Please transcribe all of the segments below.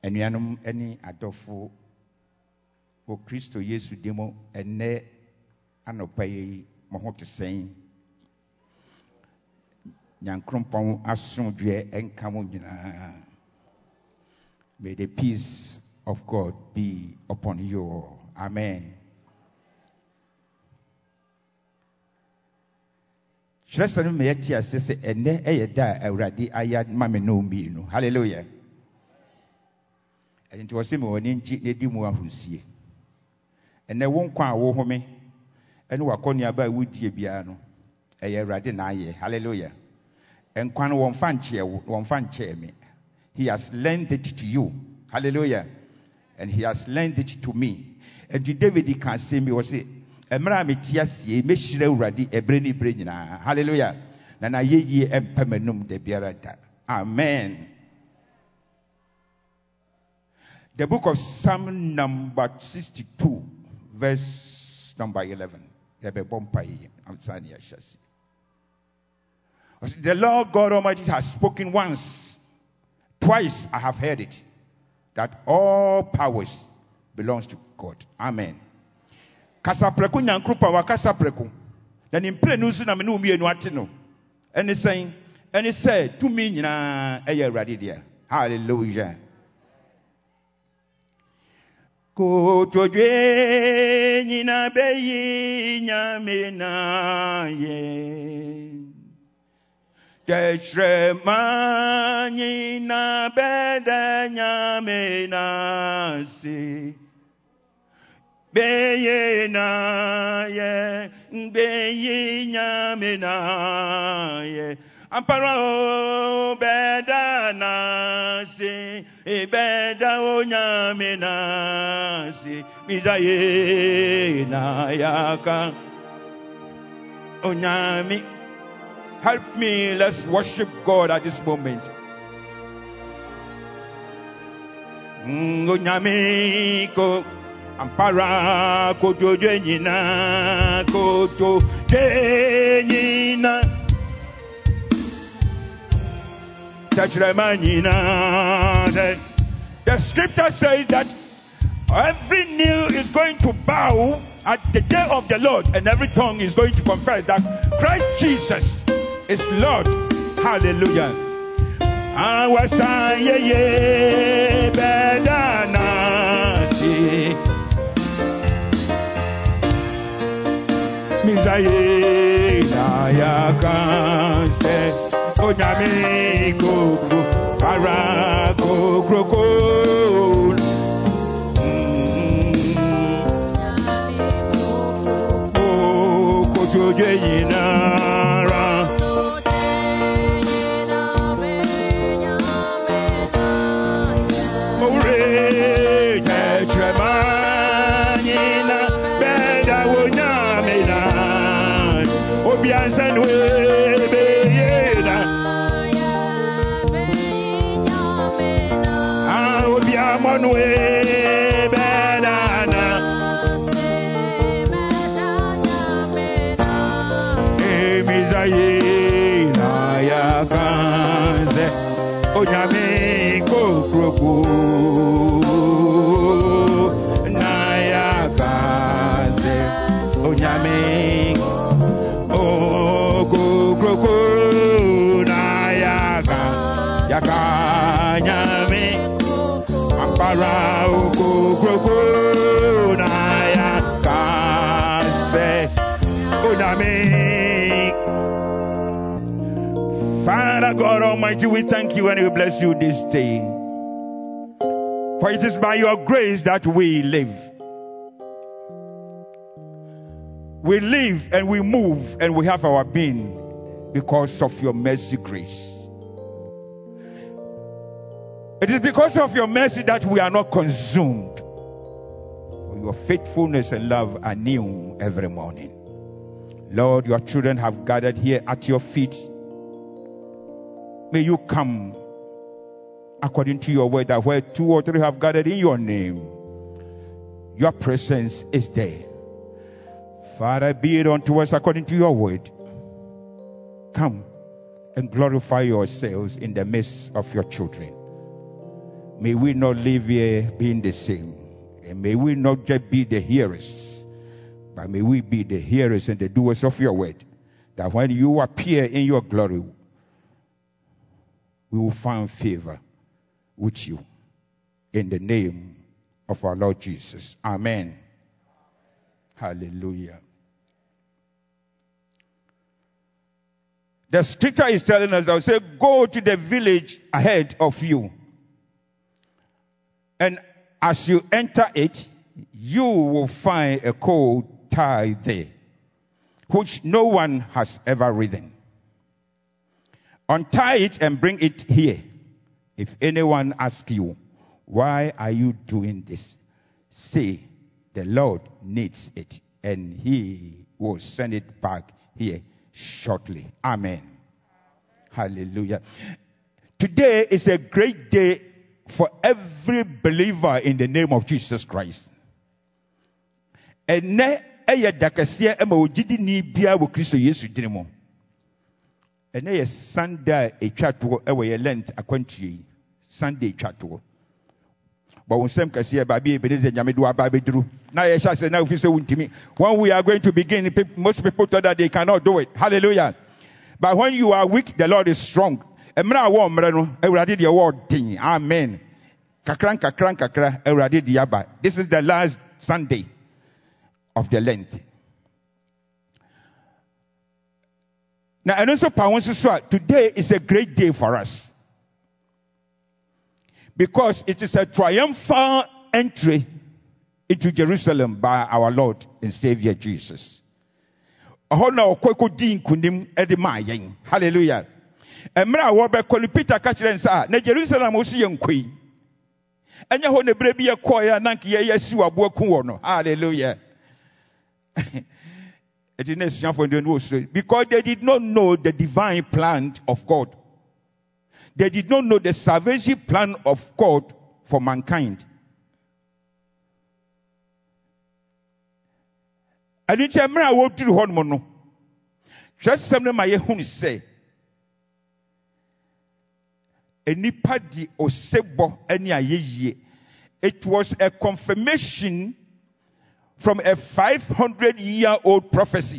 Enuanum any adofo o Kristo Yesu demo ene anopaye mo ho to sen nyankrompon asomdwe enka mo nyina. May the peace of God be upon you all. Amen. Shresanu me yati asese ene eyeda awurade aya mame no mi no. Hallelujah. And it was him when he did more husie. And there won't qua wo home and wakonia by wood ye biano. A year radinaye. Hallelujah. And quan won't fan chair me. He has lent it to you. Hallelujah. And he has lent it to me. And to David, he can say me was it. Emra metiasi me shire uradi ebreni brenya. Hallelujah. Nana ye empemenum de biarada. Amen. The book of Psalm number 62, verse number 11. The Lord God Almighty has spoken once, twice I have heard it, that all powers belongs to God. Amen. Kasapreku nyankrupa wa kasapreku. Na nimpre nusu na menu mienu atino. Any saying, any say to me nyina eye awurade dia. Hallelujah. Kotodwe nyina beyi nyame na ye. Teshrema nyina beda nyame na si. Beye na ye, beyi nyame na ye. Amparo beda nasi, beda onyame nasi, mizaye na yaka onyame. Help me, let's worship God at this moment. Onyame ko ampara ko jojo nyina ko to nyina. The scripture says that every knee is going to bow at the day of the Lord, and every tongue is going to confess that Christ Jesus is Lord. Hallelujah. Onyame koko para koko o kojoje yinara more chema yina beda wonyame na obiansanwe Onyame kokroku nayakaze Onyame kokroku nayaka yakanyame ampara kokroku nayakaze Onyame. Father God Almighty, we thank you and we bless you this day. For it is by your grace that we live. We live and we move and we have our being because of your mercy grace. It is because of your mercy that we are not consumed. For your faithfulness and love are new every morning. Lord, your children have gathered here at your feet. May you come according to your word, that where 2 or 3 have gathered in your name, your presence is there. Father, be it unto us according to your word. Come and glorify yourselves in the midst of your children. may we not live here being the same. And may we not just be the hearers, but may we be the hearers and the doers of your word. That when you appear in your glory, we will find favor with you. In the name of our Lord Jesus. Amen. Hallelujah. The scripture is telling us, I'll say, go to the village ahead of you. And as you enter it, you will find a colt tied there, which no one has ever ridden. Untie it and bring it here. If anyone asks you, why are you doing this? Say, the Lord needs it, and he will send it back here shortly. Amen. Hallelujah. Today is a great day for every believer in the name of Jesus Christ. And ɛyɛ dakaseɛ ɛma ogyidi ni bia wɔ Kristo Yesu din mu. Ɛnɛ yɛ Sunday etwa to ɛwɔ yɛ Lent akwantuo. Sunday etwa to. But when some kasiɛ ba bi ebedeze nyame do aba beduru. Na yɛ hyɛ sɛ na ofi sɛ wuntimi. When we are going to begin, most people thought that they cannot do it. Hallelujah. But when you are weak, the Lord is strong. Emra wo mre no, Awurade de word din. Amen. Kakran Awurade de aba. This is the last Sunday of the Lent. Now, and also, today is a great day for us. Because it is a triumphal entry into Jerusalem by our Lord and Savior Jesus. Hallelujah. Emra wo be kolu Peter ka kire nsa na Jerusalem osi yenkoi. Enya ho ne bre bi ye koya na nke ye yasi wabo aku wo no. Hallelujah. Because they did not know the divine plan of God. They did not know the salvation plan of God for mankind. And it's a mirror what do one mono. Just something my home say. Anybody osebo any aye. It was a confirmation from a 500-year-old prophecy.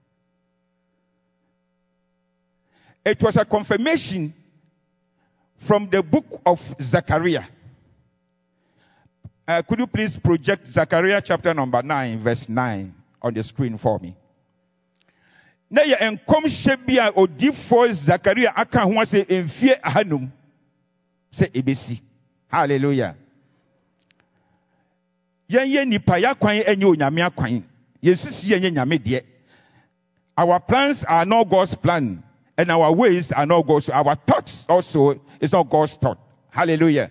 It was a confirmation from the book of Zechariah. Could you please project Zechariah chapter number 9, verse 9 on the screen for me? Na ya enkom shebia odifo Zechariah aka ho se emfie ahanum se ebesi. Hallelujah. Yenye nipa yakwan enye onyame akwan. Yesusi yenye nyame de. Our plans are not God's plan, and our ways are not God's. Our thoughts also is not God's thought. Hallelujah.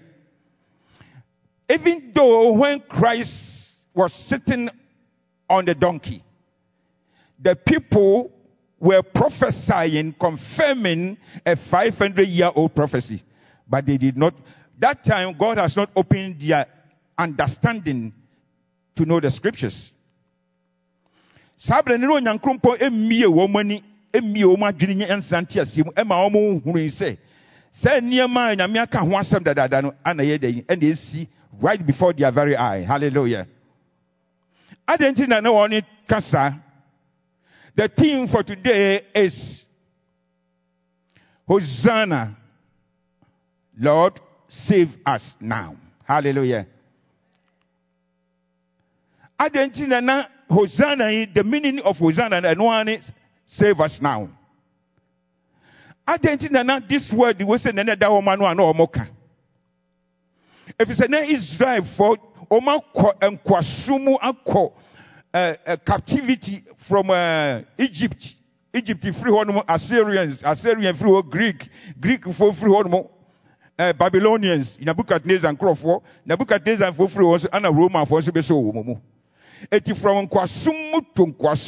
Even though when Christ was sitting on the donkey, the people were prophesying, confirming a 500-year-old prophecy, but they did not. That time, God has not opened their understanding to know the scriptures. Sabre niro nyankrumpo emie wo mani emie wo madwini nyansanti asiem ema wo mo hunu se niema nyame aka ho asem dadada no ana ye den and they see right before their very eye. Hallelujah. Adentina na woni kasa. The theme for today is Hosanna, Lord, save us now. Hallelujah. Adentina na Hosanna, the meaning of Hosanna and one is save us now. Adentina na this word we say na da woman no omoka. If it's an Israel for omako enkwasumu akọ captivity from Egypt free one Assyrian free Greek for free one Babylonians Nebuchadnezzar and Crawford Nebuchadnezzar for free also and a Roman for so be so momo. Eti from kwasumu to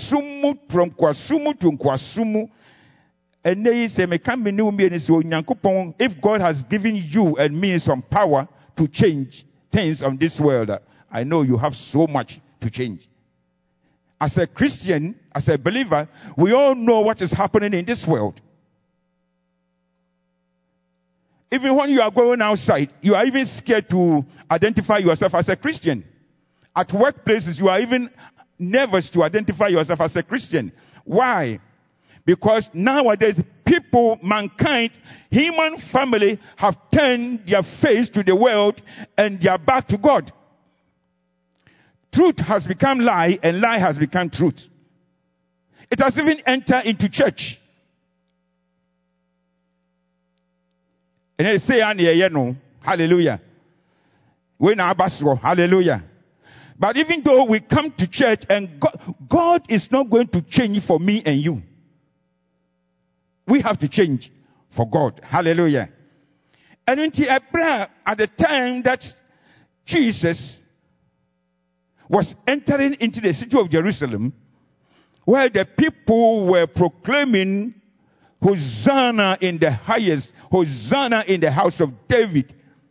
kwasumu and they say me can be new me so nyankopon if God has given you and me some power to change things on this world, I know you have so much to change. As a Christian, as a believer, we all know what is happening in this world. Even when you are going outside, you are even scared to identify yourself as a Christian. At workplaces, you are even nervous to identify yourself as a Christian. Why? Because nowadays, people, mankind, human family have turned their face to the world and their back to God. Truth has become lie and lie has become truth. It has even entered into church. And they say, hallelujah. Hallelujah. But even though we come to church and God is not going to change for me and you. We have to change for God. Hallelujah. And at the time that Jesus was entering into the city of Jerusalem, where the people were proclaiming Hosanna in the highest, Hosanna in the house of David.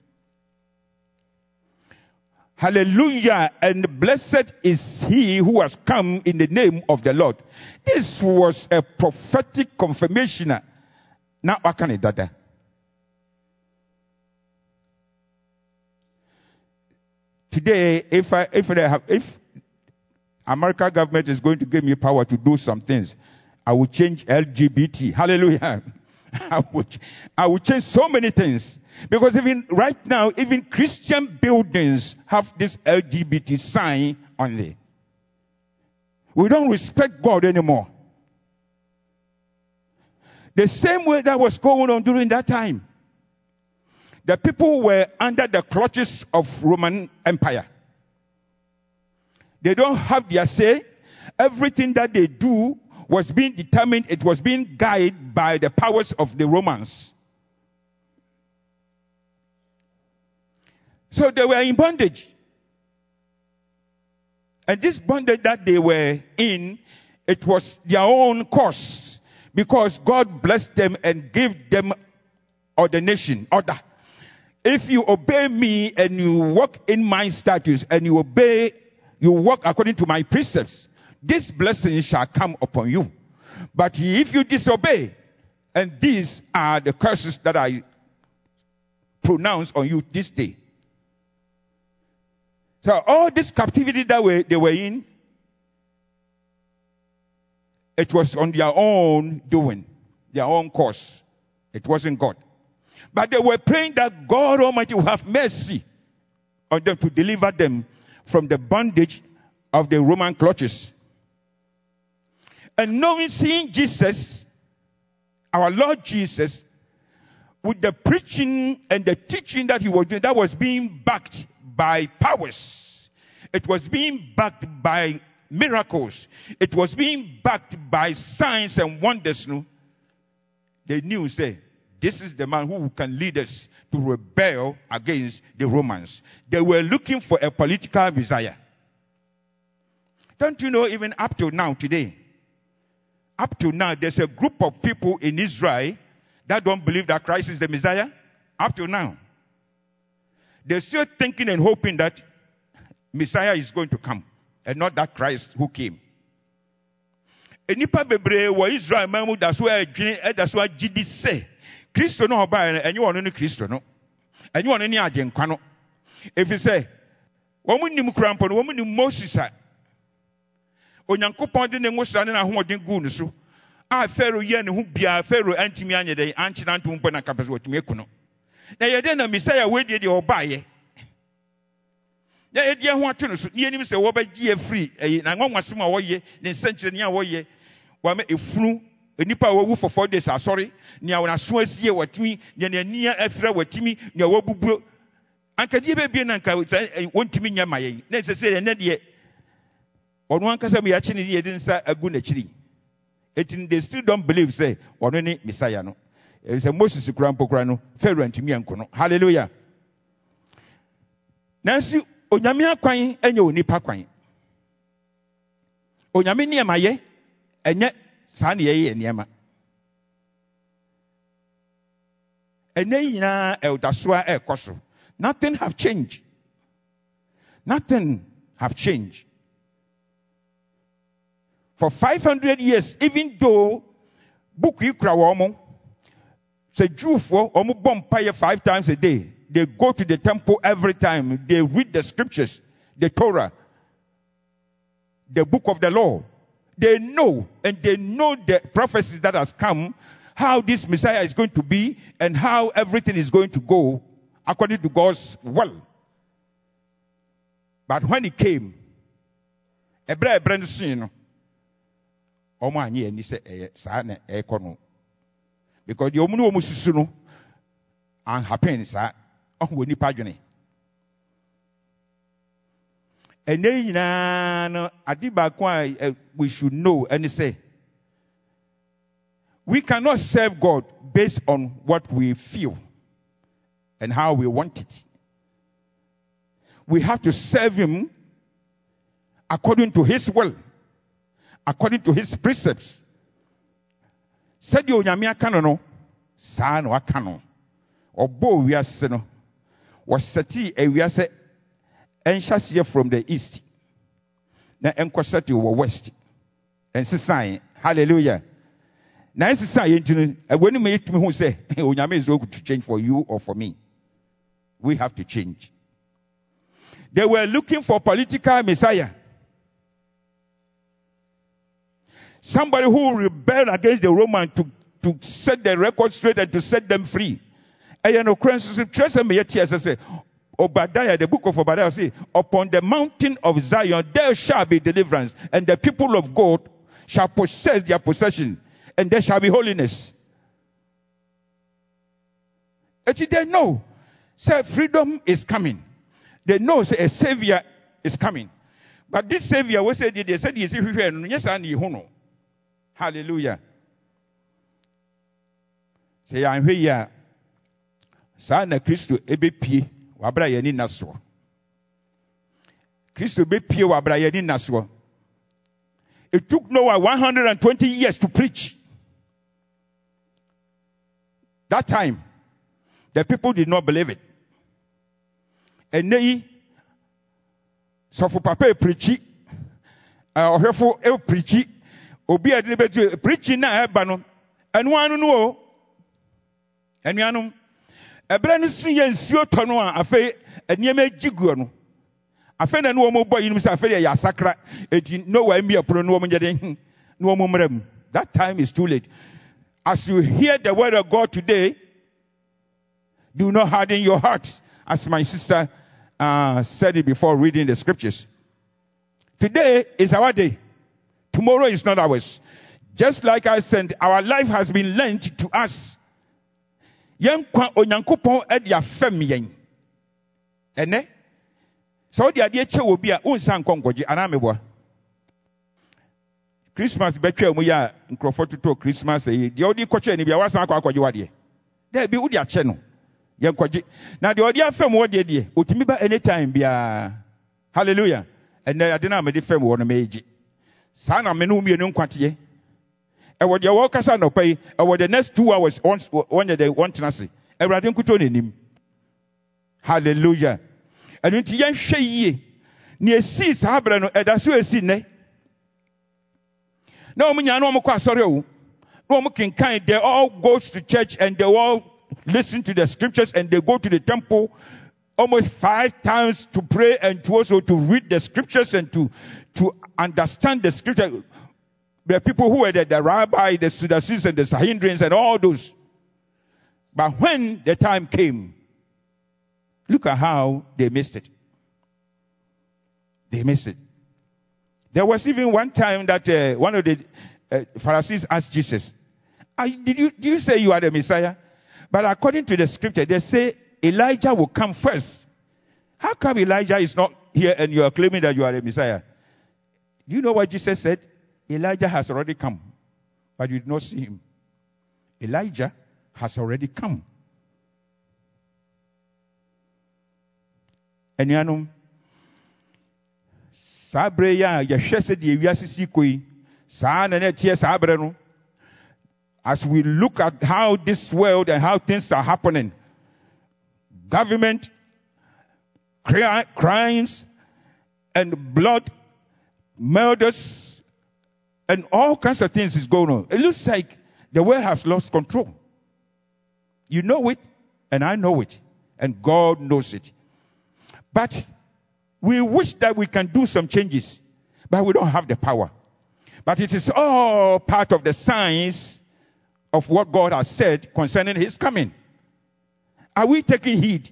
Hallelujah, and blessed is he who has come in the name of the Lord. This was a prophetic confirmation. Now, what can it do? Today, if American government is going to give me power to do some things, I will change LGBT. Hallelujah. I will change so many things. Because even right now, even Christian buildings have this LGBT sign on there. We don't respect God anymore. The same way that was going on during that time. The people were under the clutches of Roman Empire. They don't have their say. Everything that they do was being determined, it was being guided by the powers of the Romans. So they were in bondage. And this bondage that they were in, it was their own cause. Because God blessed them and gave them ordination, order. If you obey me and you walk in my statutes and you walk according to my precepts, this blessing shall come upon you. But if you disobey, and these are the curses that I pronounce on you this day. So all this captivity that they were in, it was on their own doing, their own cause. It wasn't God. But they were praying that God Almighty will have mercy on them to deliver them from the bondage of the Roman clutches. And seeing Jesus, our Lord Jesus, with the preaching and the teaching that he was doing, that was being backed by powers. It was being backed by miracles. It was being backed by signs and wonders. No? They knew, say, this is the man who can lead us to rebel against the Romans. They were looking for a political Messiah. Don't you know, even up to now, today, up to now, there's a group of people in Israel that don't believe that Christ is the Messiah. Up to now. They're still thinking and hoping that Messiah is going to come and not that Christ who came. Enipa bebre wa Israel mamu that's why GD say Christo no oba and you want any Christo no and you want any agenkwa no. If you say woman nim krampo no woman nim Moses a Onyankopon de ne ngosra ne na hoden gu ne so a Pharaoh ye ne hu bia Pharaoh antimi anye den anchi na ntom na kapese otimi eku no na ye den na Messiah we de oba ye na ye de ho ato no so ne nim se wo ba gie free na nwanwasem a wo ye ne senkyere ne a wo ye wa me efunu enipa wo wu for 4 days asori ne a wona so asie watimi ne ne ania afira watimi ne wo bubuo anka die be bie na anka wontimi nya maye na sese ne de onu ankasa me ya chi ne ye din sa agu na chiri etin they still don't believe say onu ni Messiah no say Moses kura no Pharaoh antimi anko no hallelujah nansi onyame akwan enye onipa kwan onyame ne maye enye sa ne ye niema enye yina eldasoa ekoso nothing have changed. For 500 years, even though book ikra womo Say Jew for omu 5 times a day. They go to the temple every time. They read the scriptures, the Torah, the book of the law. They know, and they know the prophecies that has come, how this Messiah is going to be, and how everything is going to go according to God's will. But when he came, because the omunu omususu no and happen sa ohwo nipa dwene. And then no adiba we should know and say we cannot serve God based on what we feel and how we want it. We have to serve him according to his will, according to his precepts. Said you nyame aka no saa na waka no obo wiase no was seti ewiase enhyase from the east na enkosati over west ensesan. Hallelujah. Na ensesan yentinu ewani me yetumi hu say onyame is going to change for you or for me. We have to change. They were looking for political messiah, somebody who rebelled against the Roman to set the record straight and to set them free. And you know, Obadiah, the book of Obadiah says, upon the mountain of Zion there shall be deliverance, and the people of God shall possess their possession, and there shall be holiness. And they know, say freedom is coming. They know, say a savior is coming. But this savior, what said they said he is yes and you. Hallelujah. Say I'm here. Sana Christo ebepie wabra yani naso. Christo bepie wabra yani naso. It took Noah 120 years to preach. That time, the people did not believe it. And they, so for papa preachy, or herefore preachy, obi adibeti preaching na eba no, and one no, and yanum, a brand see and sio tono afe, and yeme jiguano. Afe na no mo boy in Afe ya sakra, et no way me a pro no woman no mumrem. That time is too late. As you hear the word of God today, do not harden your heart, as my sister said it before reading the scriptures. Today is our day. Tomorrow is not ours. Just like I said, our life has been lent to us. Yankwa onyankopon edia fem yen. Ene? So the idea che will be a unsan kongoji anamebwa. Christmas betwe mu ya nkrofo to Christmas e de odi koche ni bia wasan akwa akwaji wade. There be udi ache no. Yankwaji. Na de odi afem wo de otimi ba anytime bia. Hallelujah. And I didn't have a different one meji. Sana menu mi enu nkwate. E wo de wo kasa no pay, e wo the next 2 hours on the want na se. Ewrade nkuto nenim. Hallelujah. Enu nti yen hwe yie. Ni esi sa abra no eda so esi ne. Na omunya no omkwa asore o. No omkinkan, they all go to church and they all listen to the scriptures and they go to the temple almost 5 times to pray and to also to read the scriptures and to understand the scripture. The people who were there, the rabbi, the Sadducees and the Sanhedrin and all those. But when the time came, look at how they missed it. They missed it. There was even one time that one of the Pharisees asked Jesus, did you say you are the Messiah? But according to the scripture, they say Elijah will come first. How come Elijah is not here and you are claiming that you are the Messiah? Do you know what Jesus said? Elijah has already come, but you did not see him. Elijah has already come. And you know, Sabre ya yahwe se de wiase sikoi sa na tie sabre no. As we look at how this world and how things are happening, government, crimes, and blood, murders, and all kinds of things is going on. It looks like the world has lost control. You know it, and I know it, and God knows it. But we wish that we can do some changes, but we don't have the power. But it is all part of the signs of what God has said concerning his coming. Are we taking heed?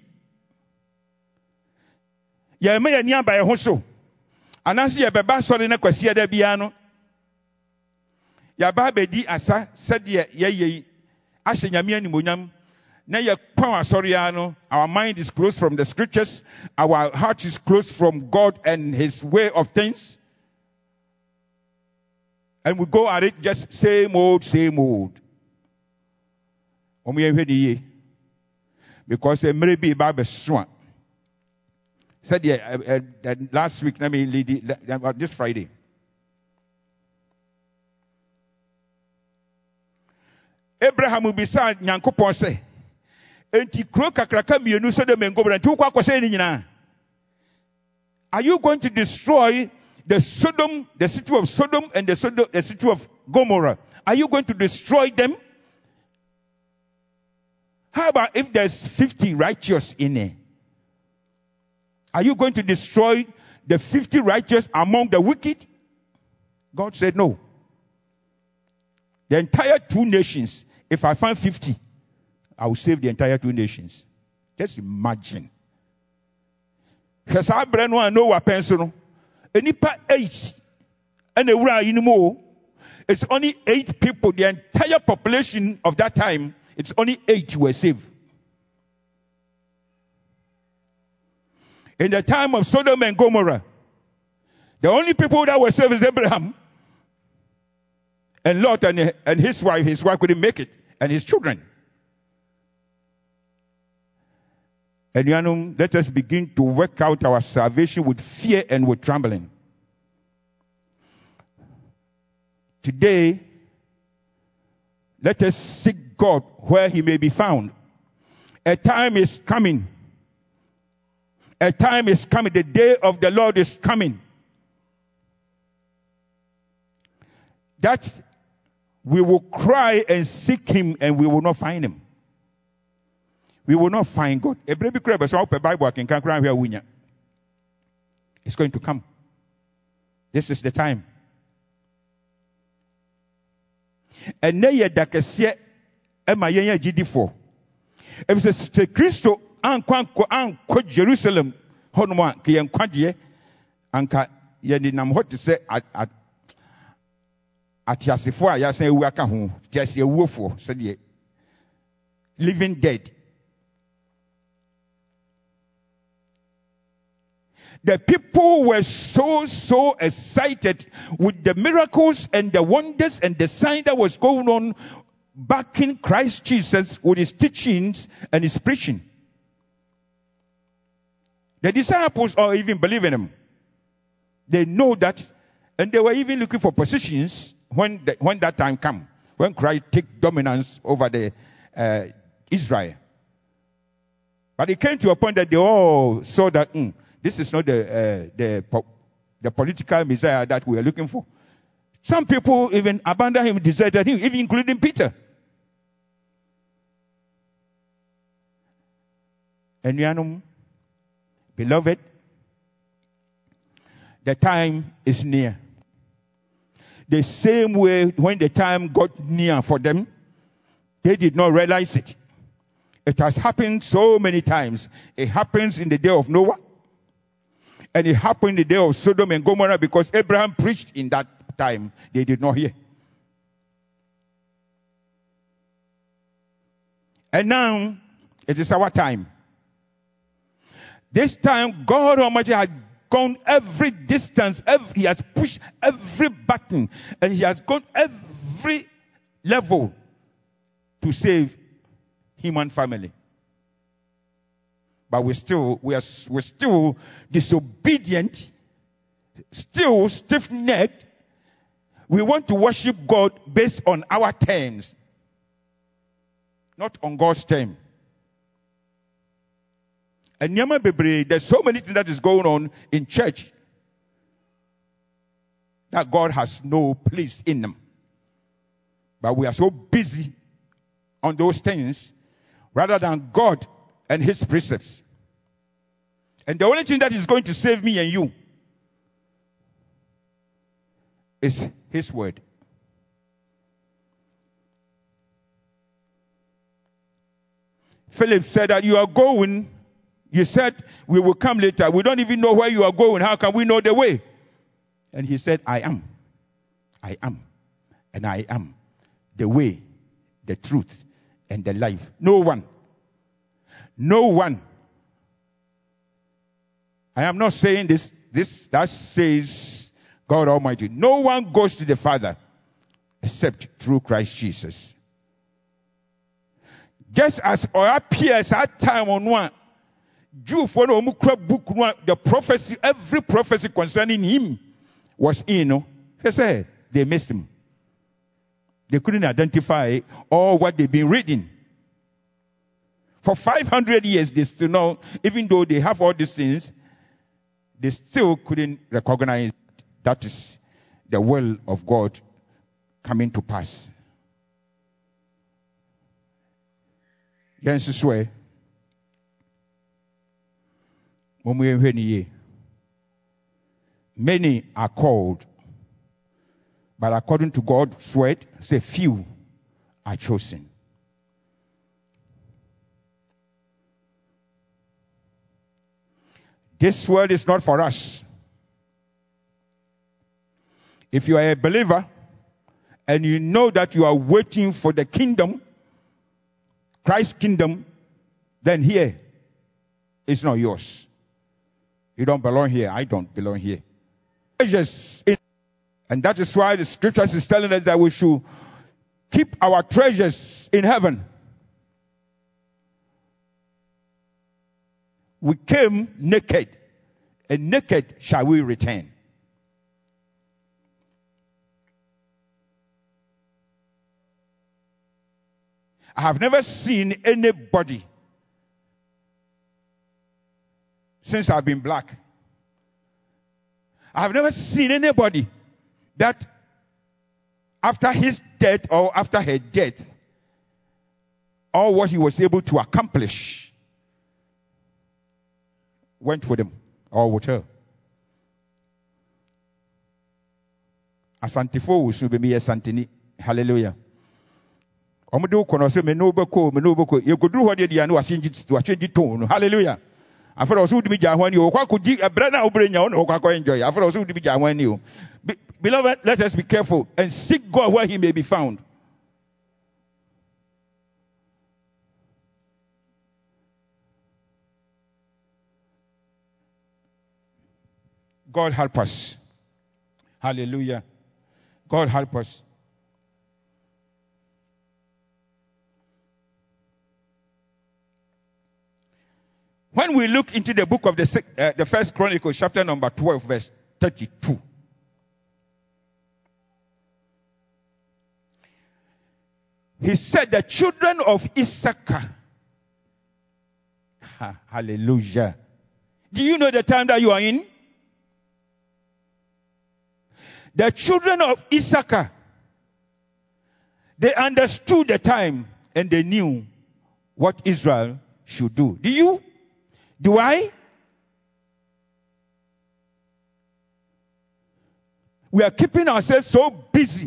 Ya me ya nia ba ye ho so. Anase ye beba sori na kwasi da bia no. Ya ba bedi asa sede ye ye ahye nyame animonyam na ye pon asori no. Our mind is closed from the scriptures, our heart is closed from God and his way of things. And we go at it just same old. Because maybe Bible swan said last week, this Friday. Abraham will be sad, Nyankopon say, Enti kro kakraka mienu so de mengobra nti ukwa kwose ni nyina. Are you going to destroy the city of Sodom and the city of Gomorrah? Are you going to destroy them? How about if there's 50 righteous in it? Are you going to destroy the 50 righteous among the wicked? God said no. The entire 2 nations, if I find 50, I will save the entire 2 nations. Just imagine. Because I know what pencil. Enipa 8 and it's only 8 people. The entire population of that time, it's only 8 were saved. In the time of Sodom and Gomorrah, the only people that were saved is Abraham and Lot and his wife. His wife couldn't make it, and his children. And let us begin to work out our salvation with fear and with trembling. Today, let us seek God where he may be found. A time is coming. A time is coming. The day of the Lord is coming. That we will cry and seek him and we will not find him. We will not find God. It's going to come. This is the time. And now you dakasiye ema yenya GD4. If it's a Christo anko Jerusalem honoma ke yenkwadie anka yeni nam hot say atiasefo a yasan ewu aka ho just ewuofo so de living dead. The people were so excited with the miracles and the wonders and the sign that was going on back in Christ Jesus with his teachings and his preaching. The disciples all even believe in him. They know that, and they were even looking for positions when that time came, when Christ took dominance over the Israel. But it came to a point that they all saw that this is not the political Messiah that we are looking for. Some people even abandoned him, deserted him, even including Peter. And beloved, the time is near. The same way when the time got near for them, they did not realize it. It has happened so many times. It happens in the day of Noah. And it happened in the day of Sodom and Gomorrah because Abraham preached in that time. They did not hear. And now, it is our time. This time, God Almighty has gone every distance. He has pushed every button. And he has gone every level to save human family. But we're still disobedient, still stiff-necked. We want to worship God based on our terms, not on God's term. And there's so many things that is going on in church that God has no place in them. But we are so busy on those things, rather than God and his precepts. And the only thing that is going to save me and you is his word. Philip said that you are going. You said we will come later. We don't even know where you are going. How can we know the way? And he said, I am. I am. And I am the way, the truth, and the life. No one. I am not saying this that says God Almighty. No one goes to the Father except through Christ Jesus. Just as or appears at time on one, Jew for the prophecy, every prophecy concerning him was in. He said they missed him. They couldn't identify all what they've been reading. For 500 years, they still know, even though they have all these things, they still couldn't recognize that is the will of God coming to pass. Yes, swear. Many are called, but according to God's word, say few are chosen. This word is not for us. If you are a believer and you know that you are waiting for the kingdom, Christ's kingdom, then here is not yours. You don't belong here. I don't belong here. And that is why the scriptures is telling us that we should keep our treasures in heaven. We came naked, and naked shall we return. I have never seen anybody since I've been black. I have never seen anybody that after his death or after her death, all what he was able to accomplish went with him or with her. Asantifo will be me a santini. Hallelujah. Omudu kono se menobeko you could do what you know as to change it tone. Hallelujah. After also would be Jahwan you could a brother obrenya on or enjoy. After also would be Jahwan you. Beloved, let us be careful and seek God where he may be found. God help us. Hallelujah. God help us. When we look into the book of the First Chronicles, chapter number 12, verse 32. He said the children of Issachar. Hallelujah. Do you know the time that you are in? The children of Issachar, they understood the time and they knew what Israel should do. Do you? Do I? We are keeping ourselves so busy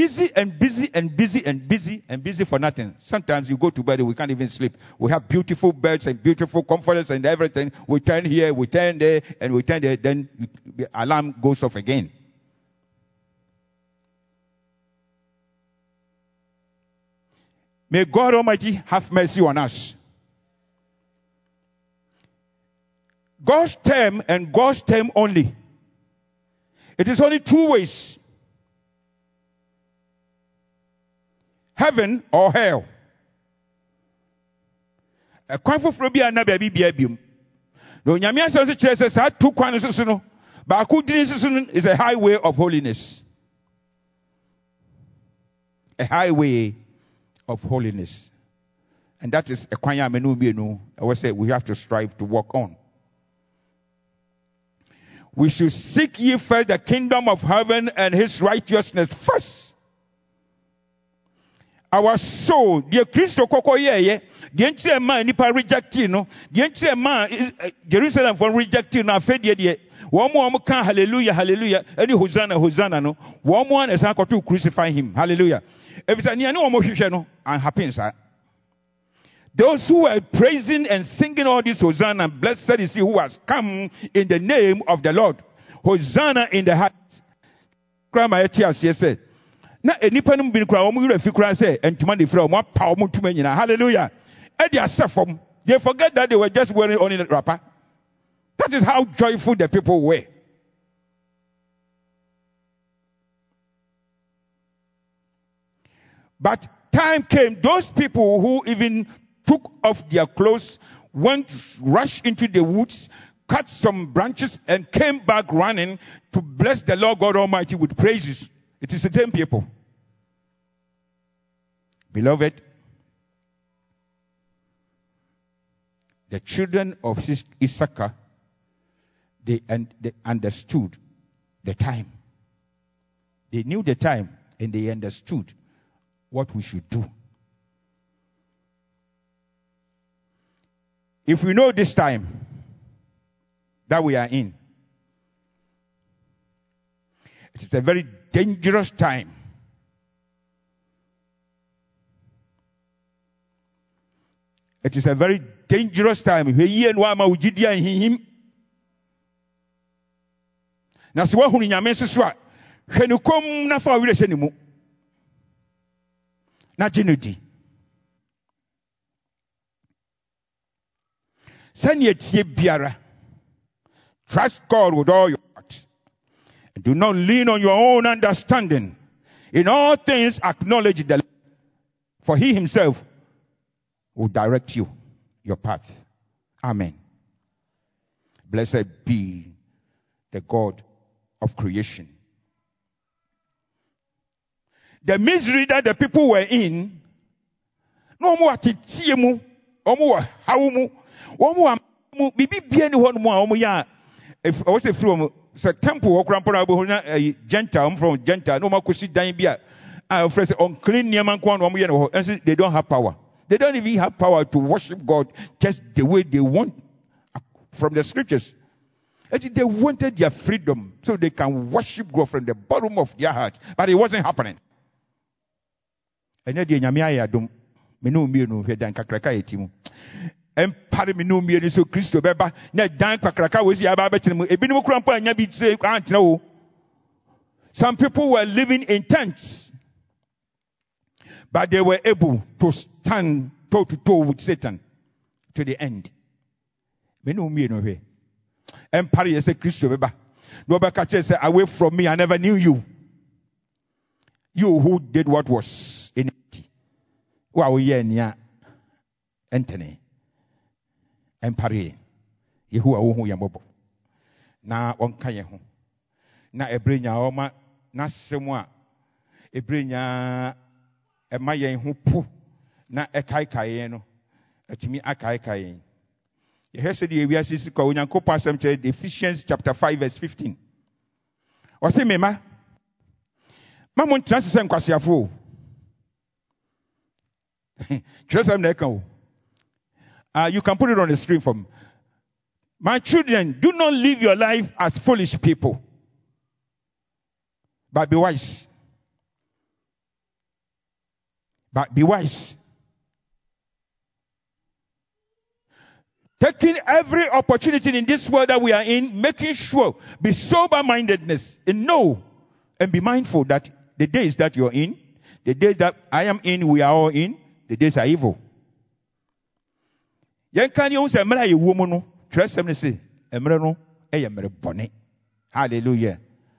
for nothing. Sometimes you go to bed, we can't even sleep. We have beautiful beds and beautiful comforts and everything. We turn here, we turn there, and we turn there, then the alarm goes off again. May God Almighty have mercy on us. God's term and God's term only. It is only two ways. Heaven or hell. A kwafofobia na baby biabium. No nyamia sense chese sa two kwan susu no. Ba ku din susu is a highway of holiness. A highway of holiness. And that is a kwanya menu mienu. I will say we have to strive to walk on. We should seek ye first the kingdom of heaven and his righteousness first. our soul, dear Christo Koko ye, the entire man nipa rejecting no, the entire man Jerusalem for rejecting na fed ye. One more can hallelujah, hallelujah, any Hosanna, Hosanna no. One more is uncle to crucify him. Hallelujah. If it's a near no more no, I'm happy inside. Those who are praising and singing all this Hosanna, blessed is he who has come in the name of the Lord. Hosanna in the heart. Grandma said. Na enipa no bin kura omu refi kura say entuma de fra omu pa omu tuma nyina. Hallelujah. E dey asefom. They forget that they were just wearing only the wrapper. That is how joyful the people were. But time came, those people who even took off their clothes, rushed into the woods, cut some branches, and came back running to bless the Lord God Almighty with praises. It is the same people. Beloved, the children of Issachar, they understood the time. They knew the time and they understood what we should do. If we know this time that we are in, it is a very dangerous time. It is a very dangerous time. Na se wahunu nyame nsoso a hwenukom na fa wire hyɛ ne mu na gye sɛnea tie biara, trust God with all your heart. Do not lean on your own understanding. In all things acknowledge the Lord, for he himself will direct you, your path. Amen. Blessed be the God of creation. The misery that the people were in, no more atitiemu, omo hawmu, omo bibi bia ni hɔ no mu a omo ya if I was from temple okrampo abo na Gentile from Gentile no more kosi dan bia I say unclean nneɛma nko na omo ye no hɔ, they don't have power. They don't even have power to worship God just the way they want from the scriptures. They wanted their freedom so they can worship God from the bottom of their heart, but it wasn't happening. And then the nyame ayadom me no mienu hwe dan kakraka etimu empare me no mienu so Kristo beba na dan kakraka we si aba betinemu ebinim krampo anya bi tire antena wo. Some people were living in tents, but they were able to stand toe to toe with Satan to the end. Me no mienu hwe empare ye se Kristo beba no be ka say away from me, I never knew you. You who did what was iniquity. Wa ye nia entene. Empare. Yehu a wo hu yambobo. Na wonka ye ho. Na ebrenya oma na semu a ebrenya ema ye ho po na ekaikai no. Atumi akaikai yen. Ye hese de ewiase sika onyankopɔ asem kyerɛ Ephesians chapter 5 verse 15. Ɔse mema Mamon chances and Kwasiafo. You can put it on the screen for me. My children, do not live your life as foolish people, but be wise. But be wise. Taking every opportunity in this world that we are in, making sure, be sober-mindedness, and know and be mindful that the days that you're in, the days that I am in, we are all in, the days are evil. Hallelujah.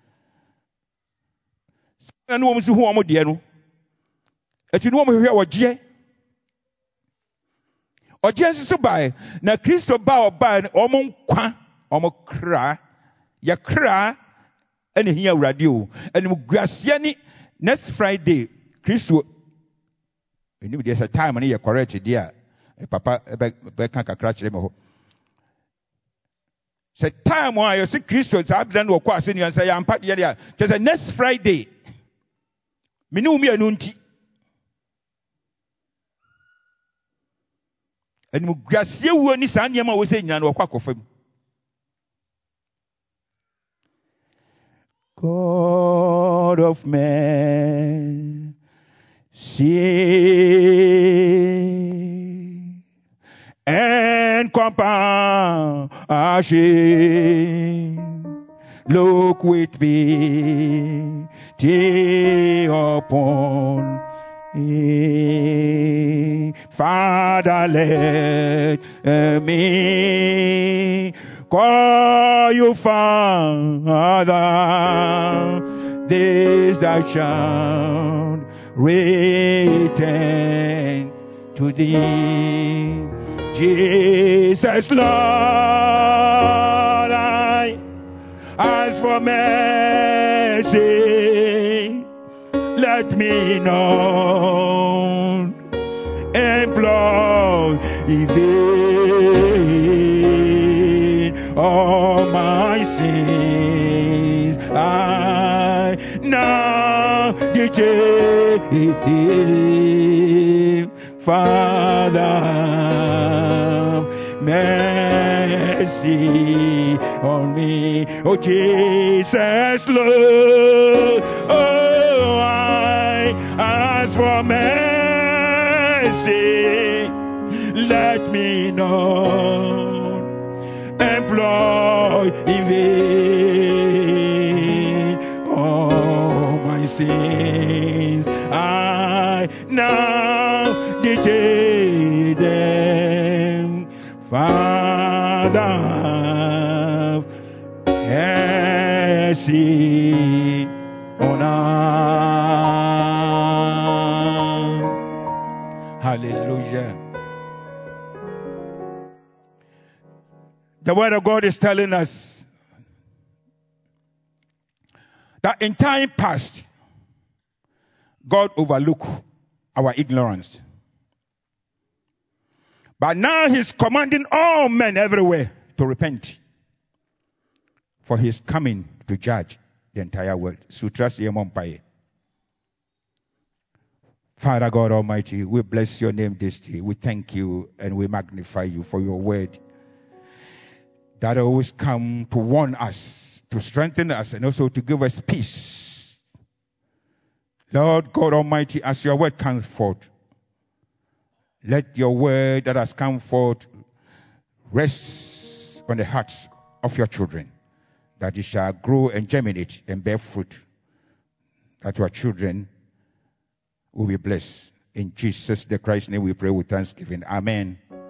Na Kristo ba oba omo nkwa omo kra ya kra ene hia radio ene guasia ni next Friday Kristo eni there's a time na ye correct there papa be kan kakra kire me ho say time why you see Kristo za abdan wo kwa ase ni ansa ya ampa de there just next Friday me no mi anu nti And Mugasia woni saa nneɛma wo sɛ nyina no wakɔ akɔfam. God of mercy and compassion, look with pity upon me. Father, let me call you Father, this thy child return to thee. Jesus, Lord, I ask for mercy. Let me know, implore in vain all my sins. I now detain, Father, mercy on me. Oh Jesus, Lord, oh, I ask for mercy. Let me know, employ in vain all my sins. I now detain them, Father, mercy on us. Hallelujah. The word of God is telling us that in time past, God overlooked our ignorance. But now he's commanding all men everywhere to repent. For he's coming to judge the entire world. Sutras Yemompaye. Father God Almighty, we bless your name this day. We thank you and we magnify you for your word that always come to warn us, to strengthen us, and also to give us peace. Lord God Almighty, as your word comes forth, let your word that has come forth rest on the hearts of your children, that it shall grow and germinate and bear fruit, that your children will be blessed. In Jesus the Christ's name we pray with thanksgiving. Amen.